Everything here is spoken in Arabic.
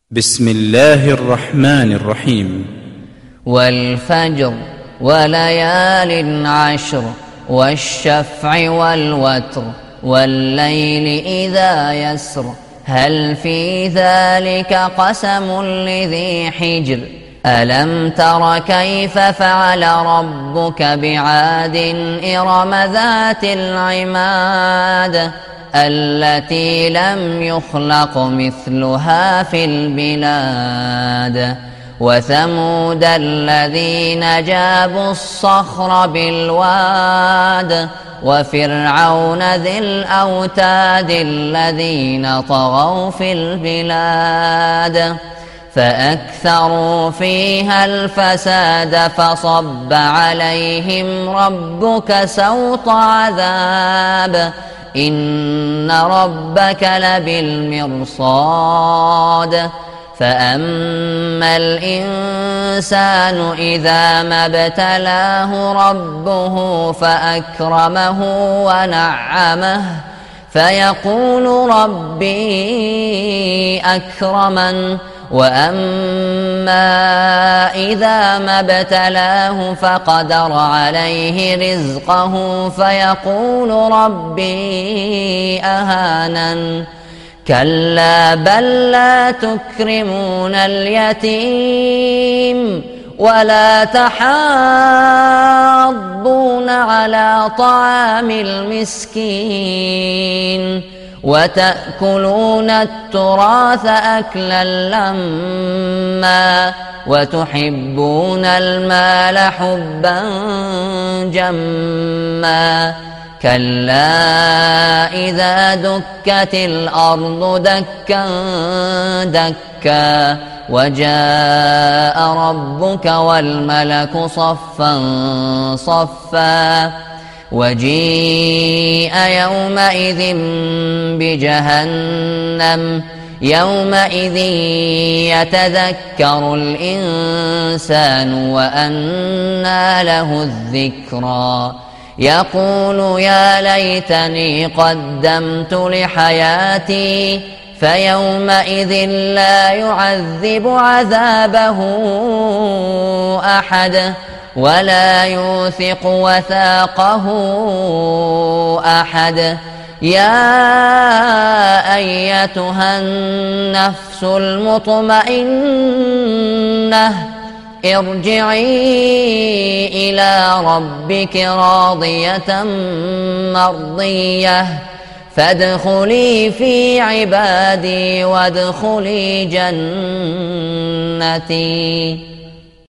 بسم الله الرحمن الرحيم. والفجر وليال عشر والشفع والوتر والليل إذا يسر هل في ذلك قسم لذي حجر ألم تر كيف فعل ربك بعاد إرم ذات العماد التي لم يخلق مثلها في البلاد وثمود الذين جابوا الصخر بالواد وفرعون ذي الأوتاد الذين طغوا في البلاد فأكثروا فيها الفساد فصب عليهم ربك سوط عذاب إن ربك لبالمرصاد فأما الإنسان إذا ما ابتلاه ربه فأكرمه ونعمه فيقول ربي أكرمن وأما إذا ما ابتلاه فقدر عليه رزقه فيقول ربي أهانن كلا بل لا تكرمون اليتيم ولا تحاضون على طعام المسكين وتأكلون التراث أكلا لما وتحبون المال حبا جما كلا إذا دكت الأرض دكا دكا وجاء ربك والملك صفا صفا وجيء يومئذ بجهنم يومئذ يتذكر الإنسان وأنى له الذكرى يقول يا ليتني قدمت لحياتي فيومئذ لا يعذب عذابه أحد ولا يوثق وثاقه أحد يا أيتها النفس المطمئنة ارجعي إلى ربك راضية مرضية فادخلي في عبادي وادخلي جنتي.